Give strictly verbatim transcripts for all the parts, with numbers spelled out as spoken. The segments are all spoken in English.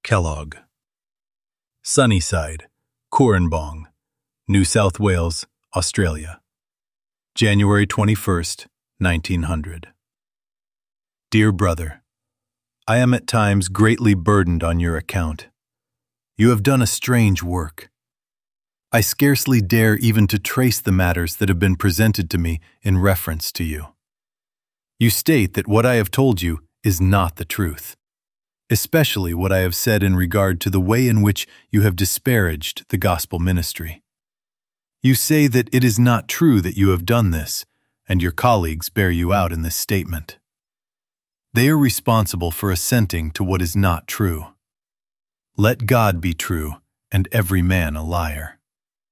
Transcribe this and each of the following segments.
Kellogg. Sunnyside, Coranbong, New South Wales, Australia. January twenty-first, nineteen hundred. Dear brother, I am at times greatly burdened on your account. You have done a strange work. I scarcely dare even to trace the matters that have been presented to me in reference to you. You state that what I have told you is not the truth, especially what I have said in regard to the way in which you have disparaged the gospel ministry. You say that it is not true that you have done this, and your colleagues bear you out in this statement. They are responsible for assenting to what is not true. Let God be true, and every man a liar.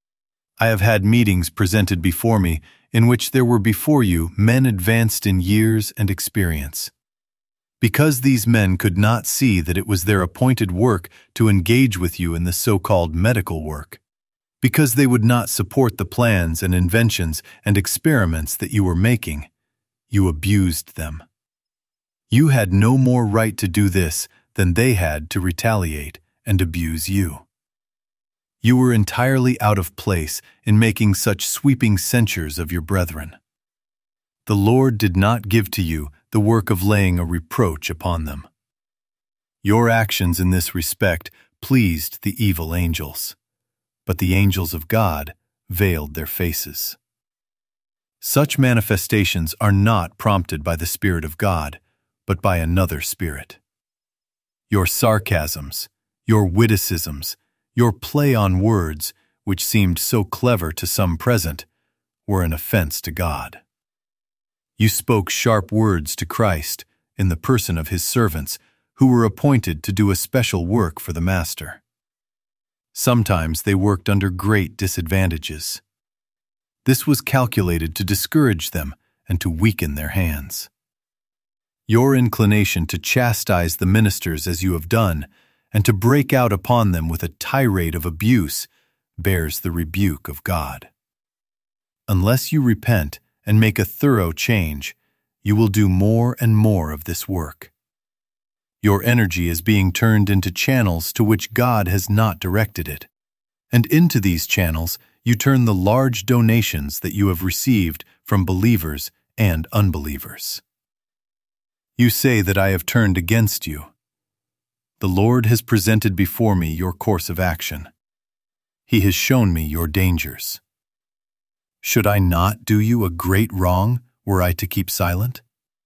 I have had meetings presented before me in which there were before you men advanced in years and experience. Because these men could not see that it was their appointed work to engage with you in the so-called medical work, because they would not support the plans and inventions and experiments that you were making, you abused them. You had no more right to do this than they had to retaliate and abuse you. You were entirely out of place in making such sweeping censures of your brethren. The Lord did not give to you the work of laying a reproach upon them. Your actions in this respect pleased the evil angels, but the angels of God veiled their faces. Such manifestations are not prompted by the Spirit of God, but by another spirit. Your sarcasms, your witticisms, your play on words, which seemed so clever to some present, were an offense to God. You spoke sharp words to Christ in the person of his servants, who were appointed to do a special work for the Master. Sometimes they worked under great disadvantages. This was calculated to discourage them and to weaken their hands. Your inclination to chastise the ministers as you have done, and to break out upon them with a tirade of abuse, bears the rebuke of God. Unless you repent and make a thorough change, you will do more and more of this work. Your energy is being turned into channels to which God has not directed it, and into these channels you turn the large donations that you have received from believers and unbelievers. You say that I have turned against you. The Lord has presented before me your course of action. He has shown me your dangers. Should I not do you a great wrong were I to keep silent?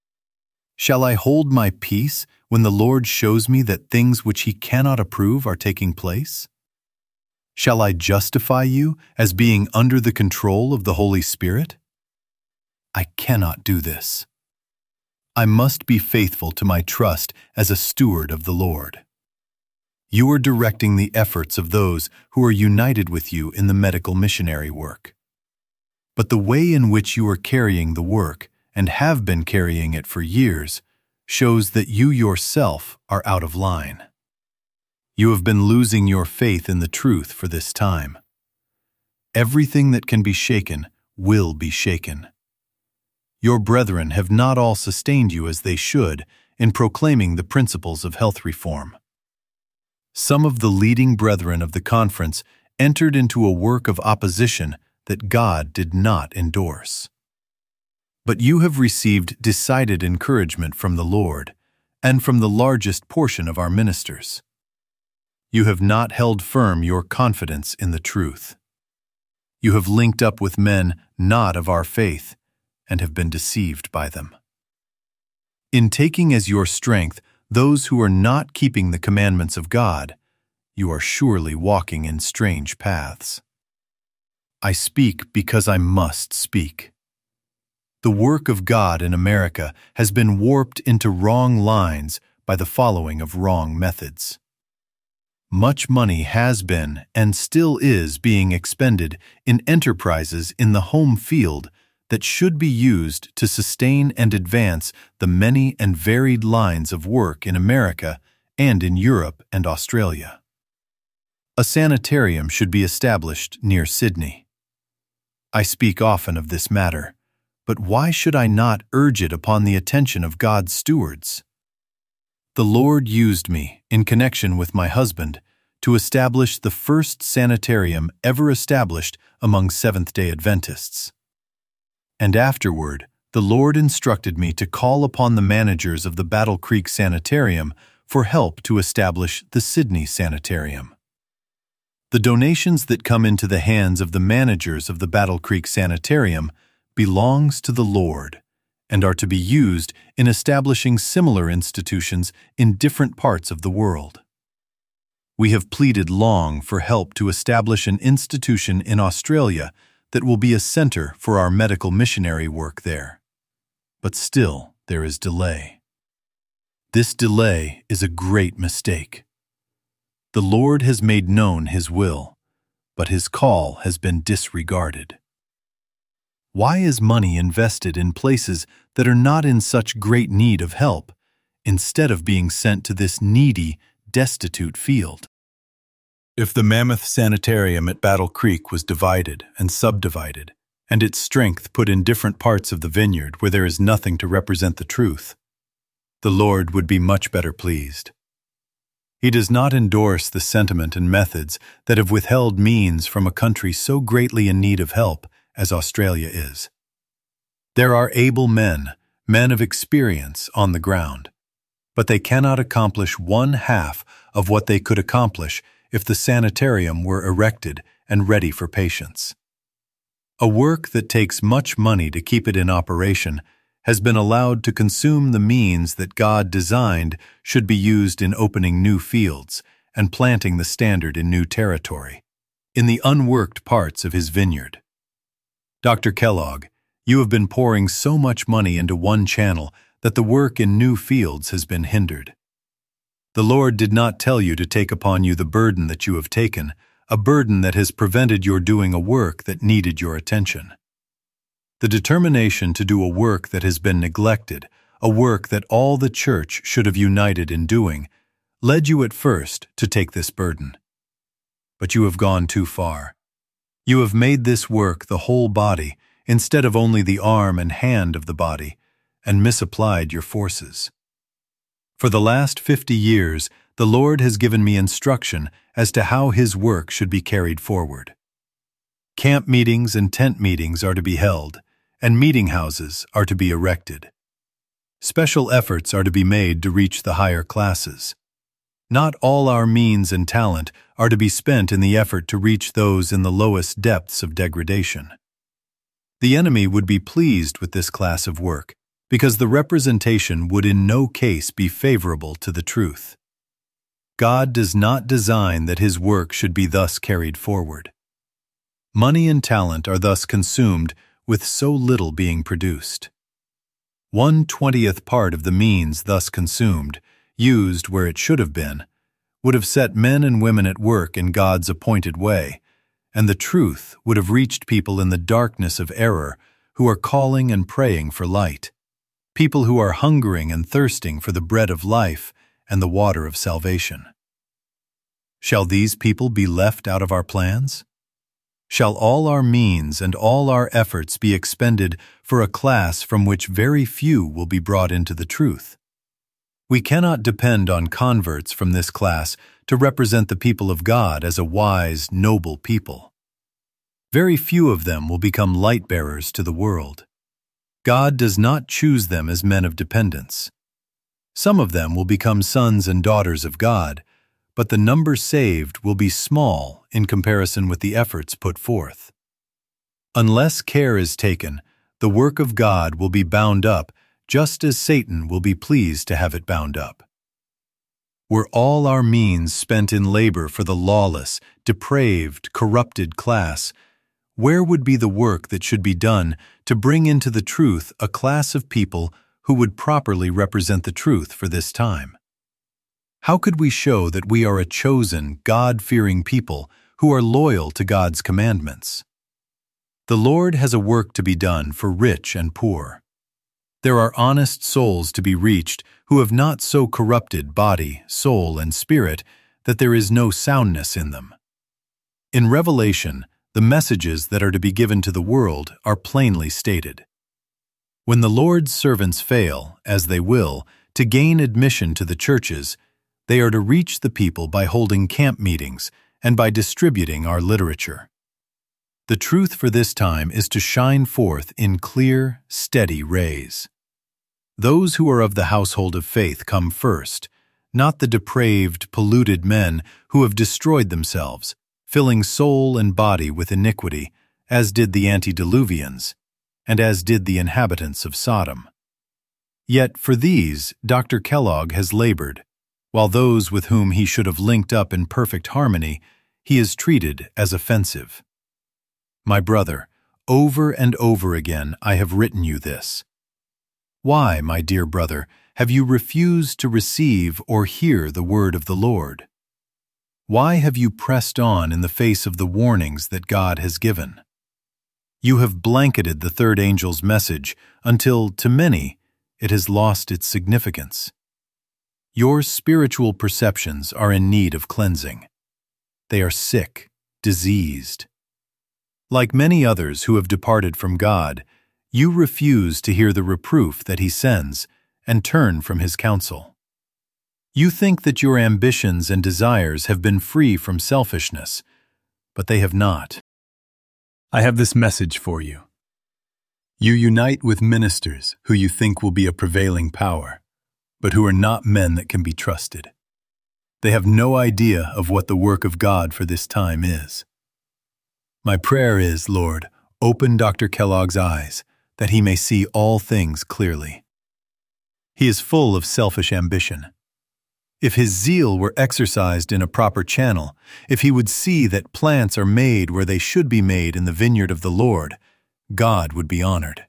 Shall I hold my peace when the Lord shows me that things which he cannot approve are taking place? Shall I justify you as being under the control of the Holy Spirit? I cannot do this. I must be faithful to my trust as a steward of the Lord. You are directing the efforts of those who are united with you in the medical missionary work. But the way in which you are carrying the work, and have been carrying it for years, shows that you yourself are out of line. You have been losing your faith in the truth for this time. Everything that can be shaken will be shaken. Your brethren have not all sustained you as they should in proclaiming the principles of health reform. Some of the leading brethren of the conference entered into a work of opposition that God did not endorse. But you have received decided encouragement from the Lord and from the largest portion of our ministers. You have not held firm your confidence in the truth. You have linked up with men not of our faith, and have been deceived by them. In taking as your strength those who are not keeping the commandments of God, you are surely walking in strange paths. I speak because I must speak. The work of God in America has been warped into wrong lines by the following of wrong methods. Much money has been and still is being expended in enterprises in the home field that should be used to sustain and advance the many and varied lines of work in America and in Europe and Australia. A sanitarium should be established near Sydney. I speak often of this matter, but why should I not urge it upon the attention of God's stewards? The Lord used me, in connection with my husband, to establish the first sanitarium ever established among Seventh-day Adventists. And afterward, the Lord instructed me to call upon the managers of the Battle Creek Sanitarium for help to establish the Sydney Sanitarium. The donations that come into the hands of the managers of the Battle Creek Sanitarium belongs to the Lord and are to be used in establishing similar institutions in different parts of the world. We have pleaded long for help to establish an institution in Australia that will be a center for our medical missionary work there. But still, there is delay. This delay is a great mistake. The Lord has made known His will, but His call has been disregarded. Why is money invested in places that are not in such great need of help, instead of being sent to this needy, destitute field? If the mammoth sanitarium at Battle Creek was divided and subdivided, and its strength put in different parts of the vineyard where there is nothing to represent the truth, the Lord would be much better pleased. He does not endorse the sentiment and methods that have withheld means from a country so greatly in need of help as Australia is. There are able men, men of experience on the ground, but they cannot accomplish one half of what they could accomplish if the sanitarium were erected and ready for patients. A work that takes much money to keep it in operation has been allowed to consume the means that God designed should be used in opening new fields and planting the standard in new territory, in the unworked parts of His vineyard. Doctor Kellogg, you have been pouring so much money into one channel that the work in new fields has been hindered. The Lord did not tell you to take upon you the burden that you have taken, a burden that has prevented your doing a work that needed your attention. The determination to do a work that has been neglected, a work that all the church should have united in doing, led you at first to take this burden. But you have gone too far. You have made this work the whole body instead of only the arm and hand of the body, and misapplied your forces. For the last fifty years, the Lord has given me instruction as to how His work should be carried forward. Camp meetings and tent meetings are to be held, and meeting houses are to be erected. Special efforts are to be made to reach the higher classes. Not all our means and talent are to be spent in the effort to reach those in the lowest depths of degradation. The enemy would be pleased with this class of work, because the representation would in no case be favorable to the truth. God does not design that His work should be thus carried forward. Money and talent are thus consumed with so little being produced. One twentieth part of the means thus consumed, used where it should have been, would have set men and women at work in God's appointed way, and the truth would have reached people in the darkness of error who are calling and praying for light, people who are hungering and thirsting for the bread of life and the water of salvation. Shall these people be left out of our plans? Shall all our means and all our efforts be expended for a class from which very few will be brought into the truth? We cannot depend on converts from this class to represent the people of God as a wise, noble people. Very few of them will become light-bearers to the world. God does not choose them as men of dependence. Some of them will become sons and daughters of God, but the number saved will be small in comparison with the efforts put forth. Unless care is taken, the work of God will be bound up just as Satan will be pleased to have it bound up. Were all our means spent in labor for the lawless, depraved, corrupted class, where would be the work that should be done to bring into the truth a class of people who would properly represent the truth for this time? How could we show that we are a chosen, God-fearing people who are loyal to God's commandments? The Lord has a work to be done for rich and poor. There are honest souls to be reached who have not so corrupted body, soul, and spirit that there is no soundness in them. In Revelation, the messages that are to be given to the world are plainly stated. When the Lord's servants fail, as they will, to gain admission to the churches, they are to reach the people by holding camp meetings and by distributing our literature. The truth for this time is to shine forth in clear, steady rays. Those who are of the household of faith come first, not the depraved, polluted men who have destroyed themselves, filling soul and body with iniquity, as did the antediluvians, and as did the inhabitants of Sodom. Yet for these Doctor Kellogg has labored, while those with whom he should have linked up in perfect harmony he is treated as offensive. My brother, over and over again I have written you this. Why, my dear brother, have you refused to receive or hear the word of the Lord? Why have you pressed on in the face of the warnings that God has given? You have blanketed the third angel's message until, to many, it has lost its significance. Your spiritual perceptions are in need of cleansing. They are sick, diseased. Like many others who have departed from God, you refuse to hear the reproof that He sends and turn from His counsel. You think that your ambitions and desires have been free from selfishness, but they have not. I have this message for you. You unite with ministers who you think will be a prevailing power, but who are not men that can be trusted. They have no idea of what the work of God for this time is. My prayer is, Lord, open Doctor Kellogg's eyes, that he may see all things clearly. He is full of selfish ambition. If his zeal were exercised in a proper channel, if he would see that plants are made where they should be made in the vineyard of the Lord, God would be honored.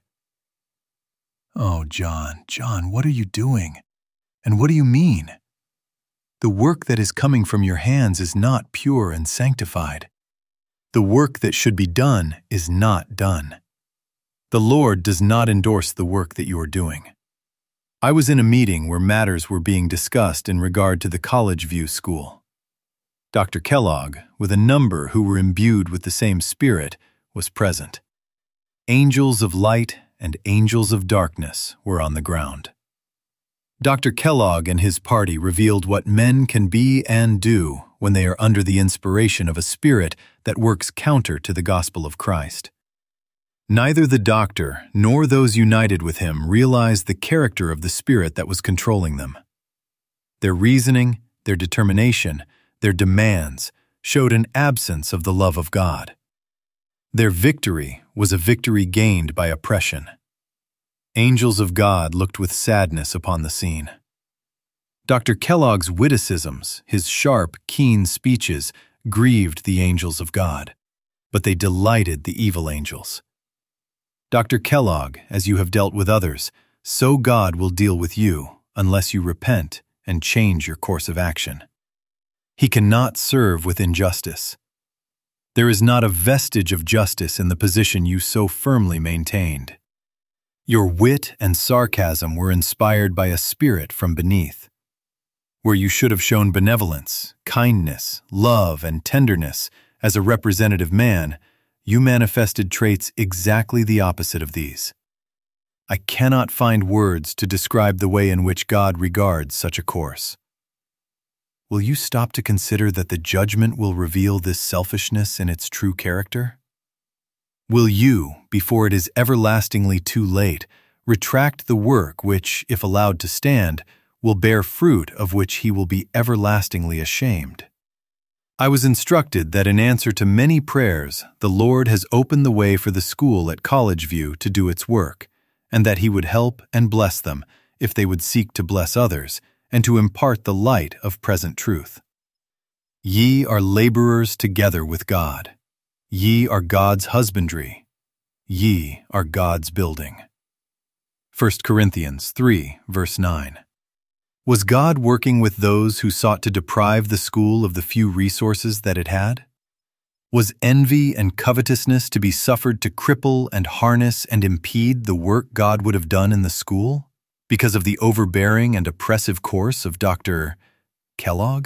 Oh, John, John, what are you doing? And what do you mean? The work that is coming from your hands is not pure and sanctified. The work that should be done is not done. The Lord does not endorse the work that you are doing. I was in a meeting where matters were being discussed in regard to the College View School. Doctor Kellogg, with a number who were imbued with the same spirit, was present. Angels of light and angels of darkness were on the ground. Doctor Kellogg and his party revealed what men can be and do when they are under the inspiration of a spirit that works counter to the gospel of Christ. Neither the doctor nor those united with him realized the character of the spirit that was controlling them. Their reasoning, their determination, their demands showed an absence of the love of God. Their victory was a victory gained by oppression. Angels of God looked with sadness upon the scene. Doctor Kellogg's witticisms, his sharp, keen speeches, grieved the angels of God, but they delighted the evil angels. Doctor Kellogg, as you have dealt with others, so God will deal with you unless you repent and change your course of action. He cannot serve with injustice. There is not a vestige of justice in the position you so firmly maintained. Your wit and sarcasm were inspired by a spirit from beneath. Where you should have shown benevolence, kindness, love, and tenderness as a representative man, you manifested traits exactly the opposite of these. I cannot find words to describe the way in which God regards such a course. Will you stop to consider that the judgment will reveal this selfishness in its true character? Will you, before it is everlastingly too late, retract the work which, if allowed to stand, will bear fruit of which he will be everlastingly ashamed? I was instructed that in answer to many prayers, the Lord has opened the way for the school at College View to do its work, and that he would help and bless them if they would seek to bless others and to impart the light of present truth. Ye are laborers together with God. Ye are God's husbandry. Ye are God's building. First Corinthians three, verse nine. Was God working with those who sought to deprive the school of the few resources that it had? Was envy and covetousness to be suffered to cripple and harness and impede the work God would have done in the school because of the overbearing and oppressive course of Doctor Kellogg?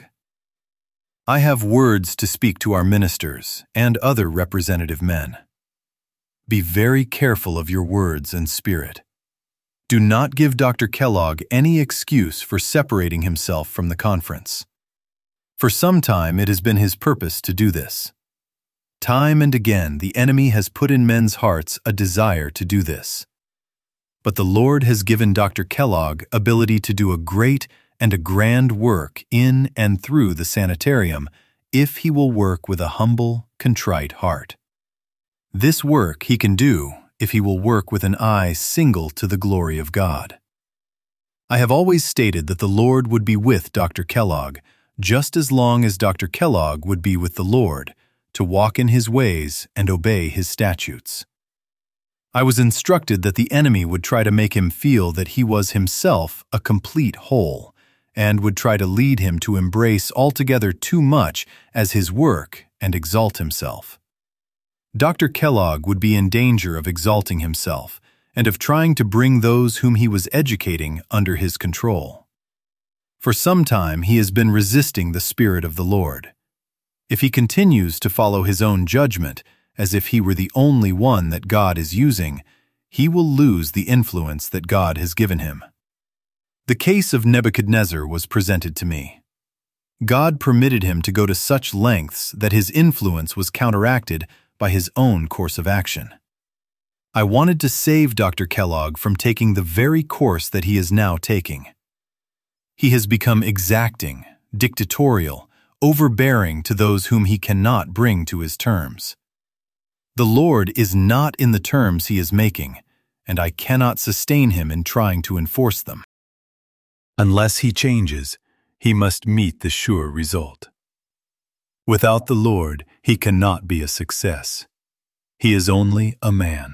I have words to speak to our ministers and other representative men. Be very careful of your words and spirit. Do not give Doctor Kellogg any excuse for separating himself from the conference. For some time it has been his purpose to do this. Time and again the enemy has put in men's hearts a desire to do this. But the Lord has given Doctor Kellogg ability to do a great and a grand work in and through the sanitarium if he will work with a humble, contrite heart. This work he can do if he will work with an eye single to the glory of God. I have always stated that the Lord would be with Doctor Kellogg just as long as Doctor Kellogg would be with the Lord, to walk in his ways and obey his statutes. I was instructed that the enemy would try to make him feel that he was himself a complete whole, and would try to lead him to embrace altogether too much as his work and exalt himself. Doctor Kellogg would be in danger of exalting himself and of trying to bring those whom he was educating under his control. For some time he has been resisting the Spirit of the Lord. If he continues to follow his own judgment, as if he were the only one that God is using, he will lose the influence that God has given him. The case of Nebuchadnezzar was presented to me. God permitted him to go to such lengths that his influence was counteracted by his own course of action. I wanted to save Doctor Kellogg from taking the very course that he is now taking. He has become exacting, dictatorial, overbearing to those whom he cannot bring to his terms. The Lord is not in the terms he is making, and I cannot sustain him in trying to enforce them. Unless he changes, he must meet the sure result. Without the Lord, he cannot be a success. He is only a man.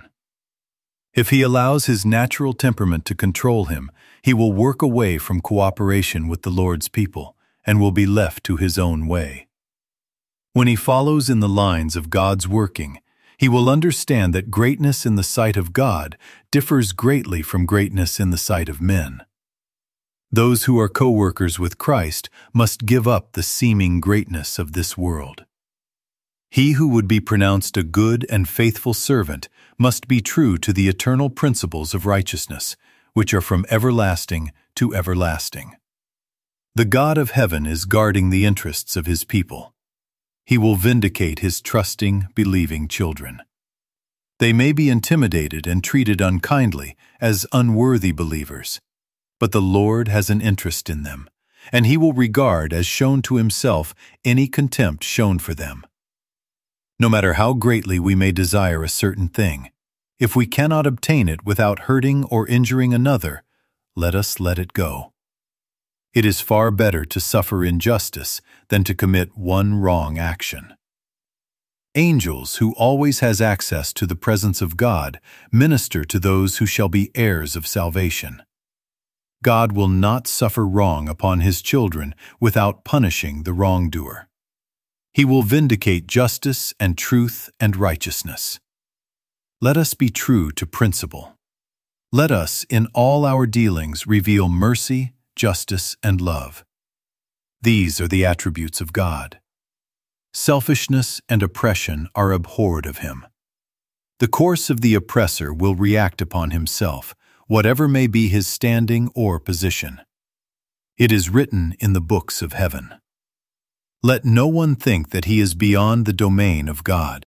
If he allows his natural temperament to control him, he will work away from cooperation with the Lord's people and will be left to his own way. When he follows in the lines of God's working, he will understand that greatness in the sight of God differs greatly from greatness in the sight of men. Those who are co-workers with Christ must give up the seeming greatness of this world. He who would be pronounced a good and faithful servant must be true to the eternal principles of righteousness, which are from everlasting to everlasting. The God of heaven is guarding the interests of his people. He will vindicate his trusting, believing children. They may be intimidated and treated unkindly as unworthy believers, but the Lord has an interest in them, and he will regard as shown to himself any contempt shown for them. No matter how greatly we may desire a certain thing, if we cannot obtain it without hurting or injuring another, let us let it go. It is far better to suffer injustice than to commit one wrong action. Angels, who always has access to the presence of God, minister to those who shall be heirs of salvation. God will not suffer wrong upon his children without punishing the wrongdoer. He will vindicate justice and truth and righteousness. Let us be true to principle. Let us, in all our dealings, reveal mercy, justice, and love. These are the attributes of God. Selfishness and oppression are abhorred of him. The course of the oppressor will react upon himself, whatever may be his standing or position. It is written in the books of heaven. Let no one think that he is beyond the domain of God.